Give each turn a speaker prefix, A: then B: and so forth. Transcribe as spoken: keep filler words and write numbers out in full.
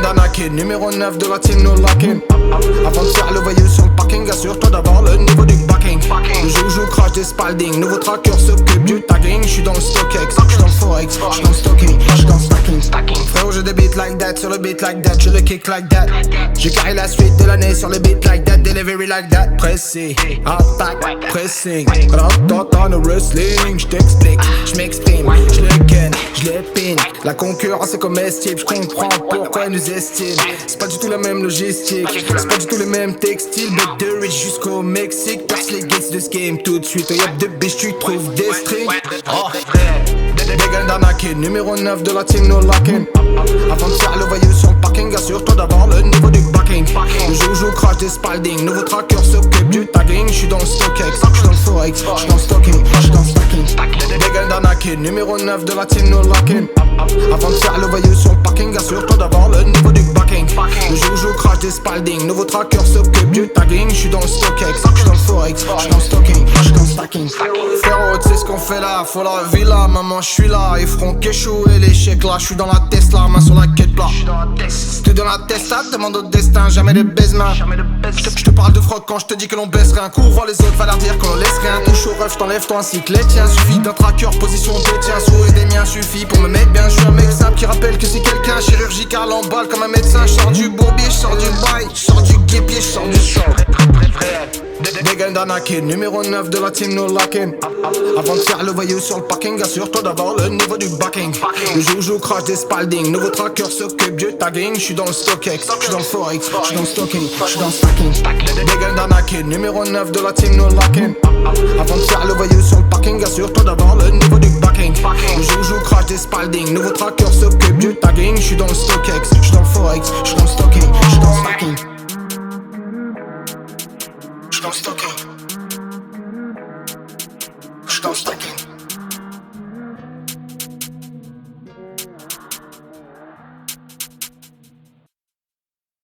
A: Danakin, numéro neuf de la team no locking. Avant de faire le voyou sur le parking, assure-toi d'avoir le niveau du backing. Le joujou crash des Spalding, nouveau tracker s'occupe du tagging. J'suis dans le StockX, j'suis dans le Forex, j'suis dans le stocking, j'suis dans le stacking. Frérot j'ai des beats like that, sur le beat like that, je le kick like that. J'ai carré la suite de l'année sur le beat like that, delivery like that. Pressé, attaque, pressing, rentre dans le wrestling. J't'explique, j'm'exprime, j'le ken, j'l'épine. La concurrence est comestible, j'comprends pourquoi ils nous estiment. C'est pas du tout la même logistique, c'est pas du tout les mêmes textiles. But de rich jusqu'au Mexique, perce les gates de ce game tout de suite. Au yep de bitch tu trouves des strings. Oh Degan Danakin, numéro neuf de la team no locking. Avant de faire le voyou sur le parking, assure-toi d'avoir le niveau du backing. Le joujou crash des Spalding, nouveau tracker s'occupe du tagging. J'suis dans le StockX, j'suis dans le Forex, j'suis dans le stocking, j'suis dans le stacking. Degan Danakin, numéro neuf de la team no locking. Avant de faire le voyou sur le parking, assure-toi d'avoir le niveau du backing. Le joujou crash des Spalding, nouveau tracker s'occupe du tagging. J'suis dans le StockX, j'suis dans le Forex, j'suis dans le stocking, j'suis dans le stacking. Frérot, tu sais ce qu'on fait là, faut la villa, maman j'suis là. Ils feront qu'échouer l'échec là, j'suis dans la Tesla, main sur la quête plat. T'es dans la Tesla, demande au destin, jamais de baise-main. J'te parle de froc quand j'te dis que l'on baisse rien. Cours voir les autres, va leur dire qu'on laisse rien. Touche au rêve, j't'enlève toi ainsi que les tiens. Suffit d'un tracker, position détient, sourire des miens suffit pour me mettre bien. J'suis un mec simple qui rappelle que c'est quelqu'un chirurgical en balle comme un médecin. J'sors du bourbier, j'sors du bail, j'sors du guépier, j'sors du sang. Degan Danakin, numéro neuf de la team no locking. Avant de faire le voyou sur le parking, assure-toi d'avoir le niveau du backing. Le joujou crash des Spalding, nouveau tracker s'occupe du tagging. J'suis dans le StockX, j'suis dans le Forex, j'suis dans le stocking, j'suis dans le stacking. Degan Danakin, numéro neuf de la team no locking. Avant de faire le voyou sur le parking, assure-toi d'avoir le niveau du backing. Le joujou crash des Spalding, nouveau tracker s'occupe du tagging. J'suis dans le StockX, j'suis dans le Forex, j'suis dans le stocking, j'suis dans le stacking. J'suis dans le stocking. J'suis dans le stacking.